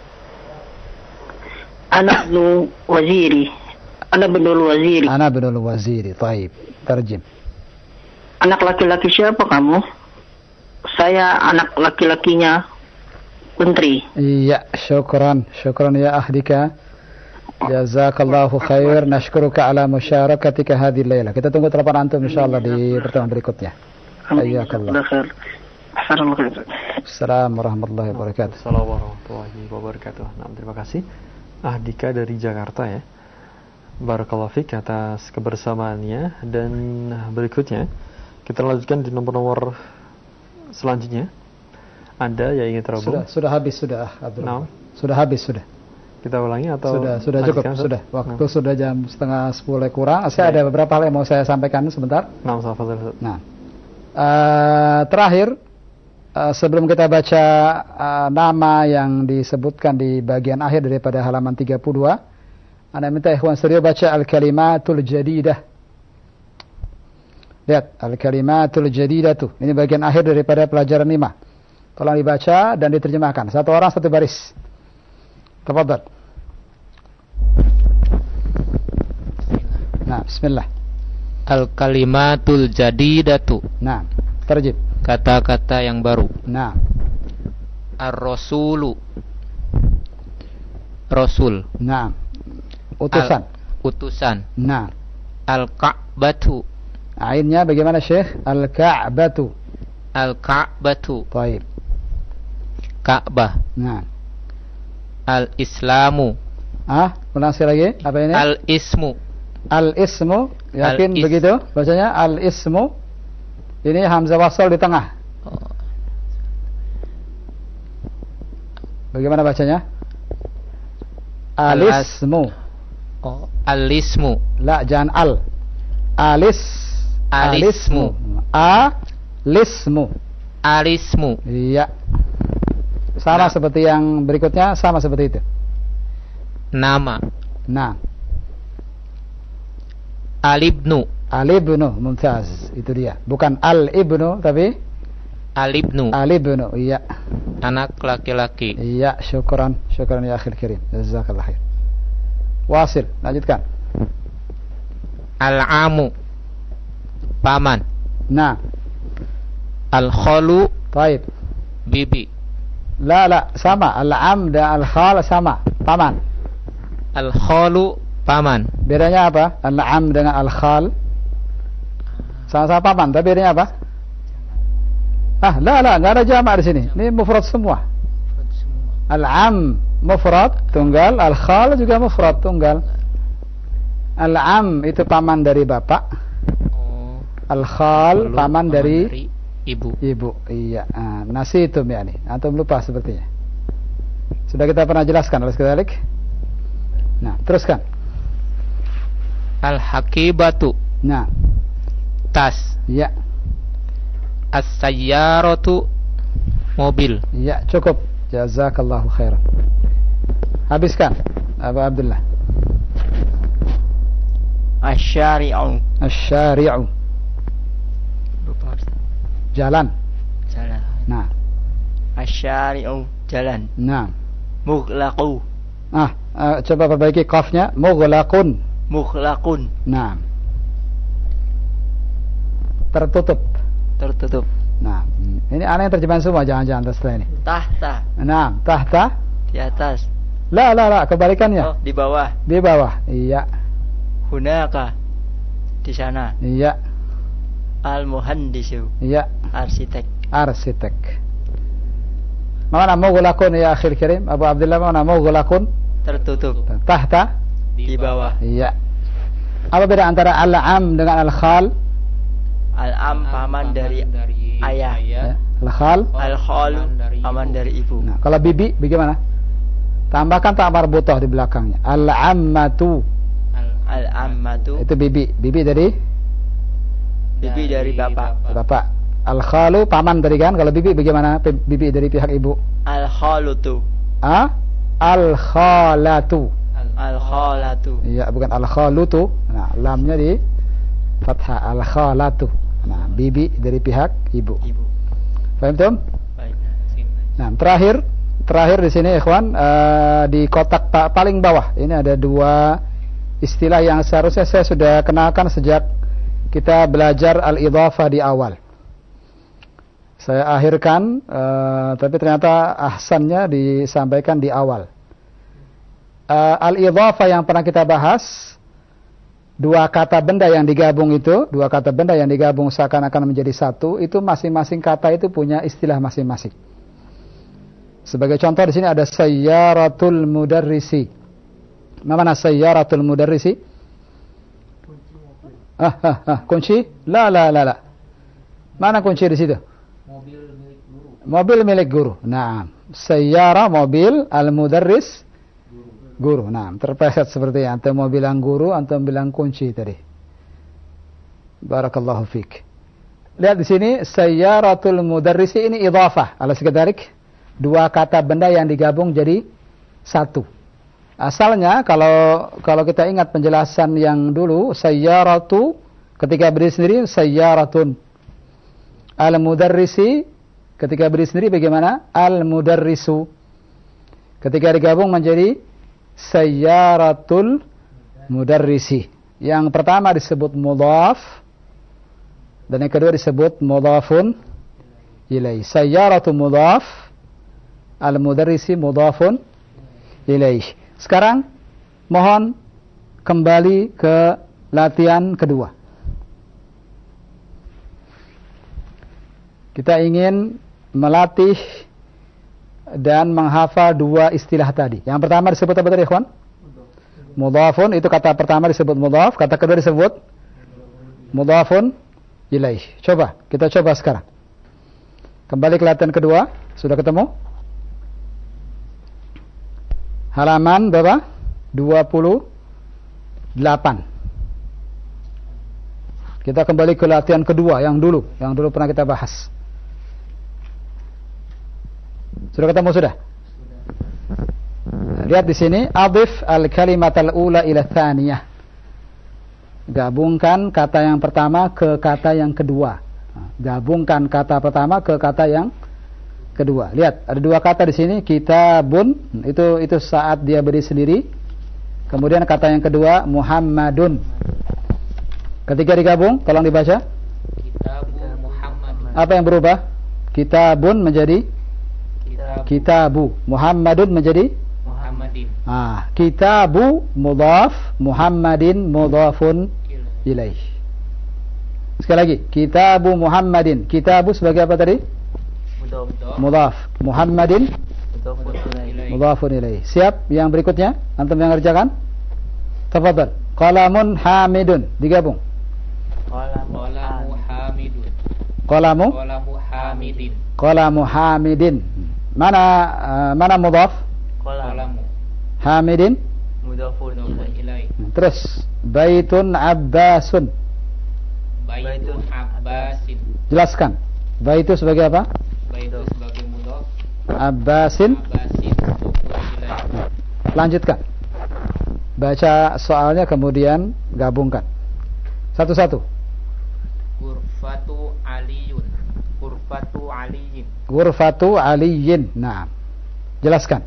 Ana ibnu waziri. Ana ibnul waziri. Ana ibnul waziri. Taib. Terjem. Anak laki-laki siapa kamu? Saya anak laki-lakinya menteri. Iya, syukran. Syukran ya ahdika. Jazakallahu khair. Nashkuruka ala musharakatika hadhihi layla. Kita tunggu telepon antum insyaallah di pertemuan berikutnya. Hayyakallah. Assalamualaikum warahmatullahi wabarakatuh. Assalamualaikum warahmatullahi wabarakatuh. Nah, terima kasih Ahdika dari Jakarta ya. Barakallahu fiik atas kebersamaannya. Dan berikutnya kita lanjutkan di nomor-nomor selanjutnya. Anda yang ingin terhubung? Sudah habis sudah. No. Sudah habis sudah. Kita ulangi atau sudah cukup sudah. Waktu sudah jam 9:30 kurang. Saya ada beberapa hal yang mau saya sampaikan sebentar. Nah, terakhir sebelum kita baca nama yang disebutkan di bagian akhir daripada halaman 32, Anda minta ikhwan studio baca al-kalimatul jadidah. Lihat al-kalimatul jadidah tuh. Ini bagian akhir daripada pelajaran 5. Tolong dibaca dan diterjemahkan. Satu orang satu baris. Tafadhal. Nah, bismillah. Al-kalimatul jadidatu. Nah, terjem. Kata-kata yang baru. Nah. Ar-rasulu. Rasul. Nah. Utusan. Utusan. Nah. Al-Ka'batu. Ainnya bagaimana Syekh? Al-Ka'batu. Al-Ka'batu. Baik. Ka'bah. Nah. Al-Islamu. Ulang sekali lagi. Apa ini? Al-Ismu. Al-Ismu. Yakin begitu bacanya? Al-Ismu. Ini hamzah wasal di tengah. Bagaimana bacanya? Al-Ismu. Al-Ismu. La, jangan al. Al-Ismu. Al-Ismu. Al-Ismu. Iya. Sama seperti yang berikutnya, sama seperti itu. Nama. Nah. Al-Ibnu. Al-Ibnu, mumtaz. Itu dia. Bukan Al-Ibnu, tapi Al-Ibnu. Al-Ibnu, iya. Anak laki-laki. Iya, syukran. Syukran ya akhil kirim. Jazakallah khair. Wasil, lanjutkan. Al-Amu. Paman. Nah. Al-Khalu. Taib. Bibi. La, sama. Al-Am dan Al-Khal sama. Paman. Al-Khalu. Paman. Bedanya apa? Al-Am dengan Al-Khal. Sama-sama paman, tapi bedanya apa? La, enggak ada jamak di sini. Ini mufrad semua. Al-Am mufrad tunggal, Al-Khal juga mufrad tunggal. Al-Am itu paman dari bapak. Al-Khal paman dari ibu. Iya. Nasi itu ya nih. Antum lupa sepertinya. Sudah kita pernah jelaskan oleh sekali. Nah, teruskan. Al-Hakibatu. Nah. Tas. Iya. As-sayyaratu. Mobil. Iya, cukup. Jazakallahu khairan. Habiskan, Abu Abdullah. Asy-syari'u. Asy-syari'u. Jalan. Nah. Asy-syari'u, jalan. Nah. Mughlaqu. Coba perbaiki qafnya. Mughlaqun. Mughlaqun. Nah. Tertutup. Nah, ini aneh terjemahan semua, jangan-jangan setelah ini. Tahta. Nah, tahta. Di atas. La, kebalikannya. Oh, di bawah. Di bawah. Iya. Hunaka. Di sana. Iya. Al-muhandisu. Iya. Arsitek. Mana mughlaqun ya akhil kirim? Abu Abdullah, mana mughlaqun? Tertutup. Tahta. Di bawah. Iya. Apa beda antara al-am dengan al-khal? Al-am paman dari ayah. Al-khal paman dari ibu. Nah, kalau bibi bagaimana? Tambahkan tak marbutah di belakangnya. Al-ammatu. Al-ammatu. Itu bibi. Bibi dari bapak. Al-khalu paman tadi kan? Kalau bibi bagaimana? Bibi dari pihak ibu. Al-khalutu. Al-khalatu. Al-khalatu. Iya, bukan al-khalutu. Nah, lamnya di fathah, al-khalatu. Nah, bibi dari pihak ibu. Ibu. Paham, Tom? Baik. Nah, terakhir di sini ikhwan, di kotak paling bawah ini ada dua istilah yang seharusnya saya sudah kenalkan sejak kita belajar al-idhafah di awal. Saya akhirkan, tapi ternyata ahsannya disampaikan di awal. Al-idhafah yang pernah kita bahas, dua kata benda yang digabung seakan-akan menjadi satu, itu masing-masing kata itu punya istilah masing-masing. Sebagai contoh di sini ada sayyaratul mudarrisi. Mana sayyaratul mudarrisi? Kunci? La. Mana kunci di situ? Mobil milik guru. Nah, sayyara mobil, al-mudarris guru. Nah, terpleset seperti yang antum mau bilang guru, antum bilang kunci tadi. Barakallahu fiik. Lihat di sini sayyaratul mudarrisi, ini idhafah. Ala sekadarik, dua kata benda yang digabung jadi satu. Asalnya kalau kita ingat penjelasan yang dulu, sayyaratu ketika berdiri sendiri sayyaratun. Al-mudarrisi ketika berdiri sendiri bagaimana? Al-mudarrisu. Ketika digabung menjadi sayyaratul mudarrisi. Yang pertama disebut mudhaf dan yang kedua disebut mudhafun ilaih. Sayyaratu mudhaf, al-mudarrisi mudhafun ilaih. Sekarang mohon kembali ke latihan kedua. Kita ingin melatih dan menghafal dua istilah tadi. Yang pertama disebut apa tadi, ikhwan? Mudhafun, itu kata pertama disebut mudhaf, kata kedua disebut mudhafun ilaih. Coba, kita coba sekarang. Kembali ke latihan kedua, sudah ketemu? Halaman berapa? 28. Kita kembali ke latihan kedua yang dulu pernah kita bahas. Sudah ketemu sudah? Nah, lihat di sini, adhif al-kalimat al-ula ila tsaniyah. Gabungkan kata yang pertama ke kata yang kedua. Gabungkan kata pertama ke kata yang kedua. Lihat, ada dua kata di sini, kitabun, itu saat dia berdiri sendiri. Kemudian kata yang kedua, Muhammadun. Ketika digabung, tolong dibaca. Kitabun Muhammadun. Apa yang berubah? Kitabun menjadi kitabu. Muhammadun menjadi Muhammadin. Kitabu mudhaf, Muhammadin mudhafun ilaih. Sekali lagi, kitabu Muhammadin. Kitabu sebagai apa tadi? Mudhaf. Muhammadin mudhafun ilaih. Siap? Yang berikutnya, antum yang ngerjakan? Tafadhal. Qalamun hamidun. Digabung. Qalamu hamidun. Qalamu Hamidin. Qalamu hamidin. Mana mudhaf? Qalamu Hamidin Mudhafun ilaih. Terus baitun abbasun. Baitun Abbasin. Jelaskan. Baitu sebagai apa? Baitu sebagai mudhaf. Abbasin. Abbasin mudhafun ilaih. Lanjutkan. Baca soalnya kemudian gabungkan. Satu-satu. Ghurfatu Aliyun. Ghurfatu Aliyin. Ghurfatu aliyin. Nah, jelaskan.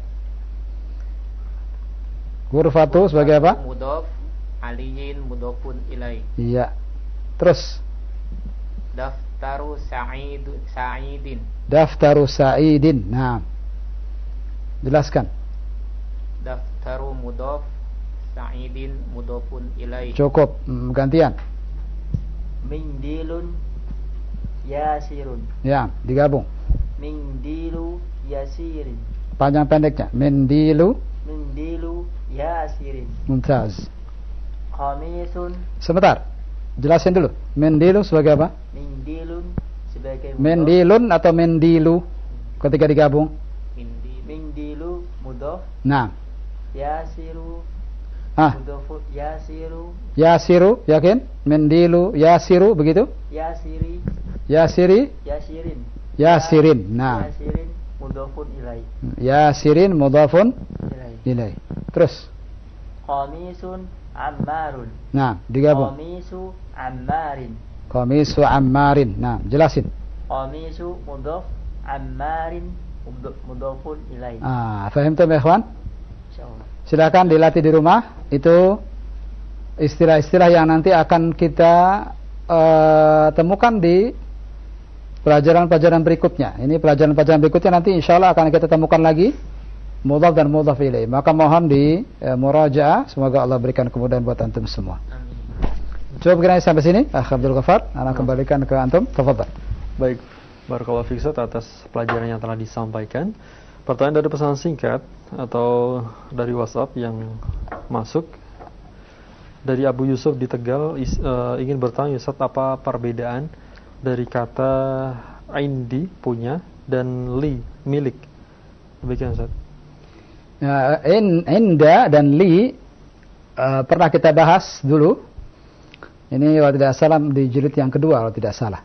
Ghurfatu sebagai apa? Mudhaf. Aliyin mudhafun ilaih. Iya. Terus. Daftaru Sa'idin. Daftaru Sa'idin. Nah, jelaskan. Daftaru mudhaf. Sa'idin mudhafun ilaih. Cukup. Gantian. Mindilun yasirun. Ya, digabung. Mindilu yasirin. Panjang pendeknya. Mindilu. Mindilu yasirin. Mumtaz. Qamisun. Sebentar. Jelasin dulu. Mindilu sebagai apa? Mindilun sebagai mudhaf. Mendilun atau mendilu ketika digabung? Mindilu mudhaf. Nah. Yasiru mudhafun yasiru. Yasiru, yakin? Mendilu yasiru begitu? Yasiri. Yasiri. Yasirin. Yasirin. Nah. Qamisun Ammarun. Nah, digabung. Qamisu Ammarin. Qamisu Ammarin. Nah, jelasin. Qamisu mudhaf, Ammarin mudhafun ilaih. Fahimtum ya ikhwan? Insyaallah. Silakan dilatih di rumah. Itu istilah-istilah yang nanti akan kita temukan di pelajaran-pelajaran berikutnya. Ini pelajaran-pelajaran berikutnya nanti insyaallah akan kita temukan lagi mudhaf dan mudhaf ilaih. Maka mohon di murajaah, semoga Allah berikan kemudahan buat antum semua. Amin. Cukup kiranya sampai sini. Abdul Ghaffar, ana kembalikan ke antum. Tafadhal. Baik, barakallahu fiik Ustaz atas pelajaran yang telah disampaikan. Pertanyaan dari pesan singkat atau dari WhatsApp yang masuk dari Abu Yusuf di Tegal ingin bertanya Ustaz, apa perbedaan dari kata indi punya dan li milik? Demikian Ustaz. Inda dan li pernah kita bahas dulu. Ini kalau tidak salah di jilid yang kedua kalau tidak salah.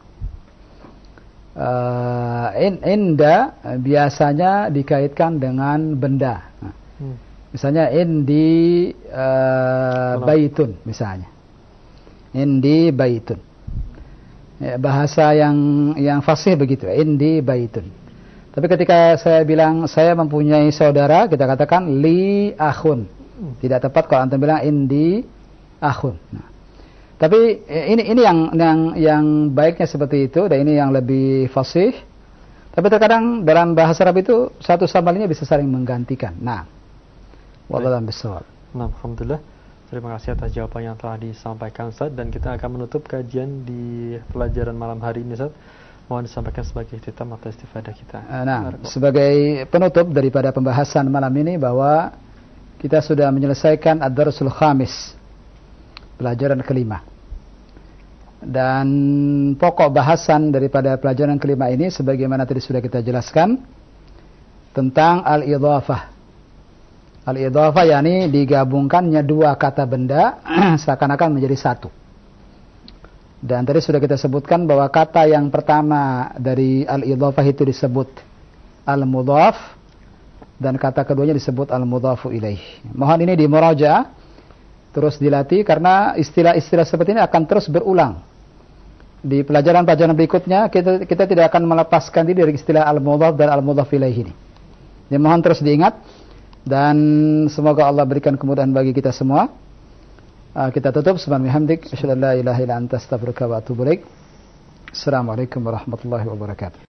Inda biasanya dikaitkan dengan benda. Misalnya indi baitun misalnya. Indi baitun. Ya, bahasa yang fasih begitu, indi baitun. Tapi ketika saya bilang saya mempunyai saudara, kita katakan li akhun. Tidak tepat kalau antum bilang indi akhun. Nah, tapi ini yang baiknya seperti itu, dan ini yang lebih fasih. Tapi terkadang dalam bahasa Arab itu satu sama lainnya bisa saling menggantikan. Nah, wallahu bisawab. Nah, alhamdulillah. Terima kasih atas jawaban yang telah disampaikan Ustaz, dan kita akan menutup kajian di pelajaran malam hari ini Ustaz. Mohon disampaikan sebagai ikhtitam atau istifadah kita. Nah, sebagai penutup daripada pembahasan malam ini bahwa kita sudah menyelesaikan ad-darsul khamis, pelajaran kelima. Dan pokok bahasan daripada pelajaran kelima ini sebagaimana tadi sudah kita jelaskan tentang al-idhafah. Al-idhafah yakni digabungkannya dua kata benda seakan-akan menjadi satu. Dan tadi sudah kita sebutkan bahwa kata yang pertama dari al-idhafah itu disebut al-mudhaf, dan kata keduanya disebut al-mudhafu ilaih. Mohon ini di murajaah, terus dilatih, karena istilah-istilah seperti ini akan terus berulang. Di pelajaran-pelajaran berikutnya kita tidak akan melepaskan diri dari istilah al-mudhaf dan al-mudhaf ilaih ini. Jadi mohon terus diingat, dan semoga Allah berikan kemudahan bagi kita semua. Kita tutup. Subhanallah, asyhadu an la ilaha illa anta, astaghfiruka wa atubu ilaik. Assalamualaikum warahmatullahi wabarakatuh.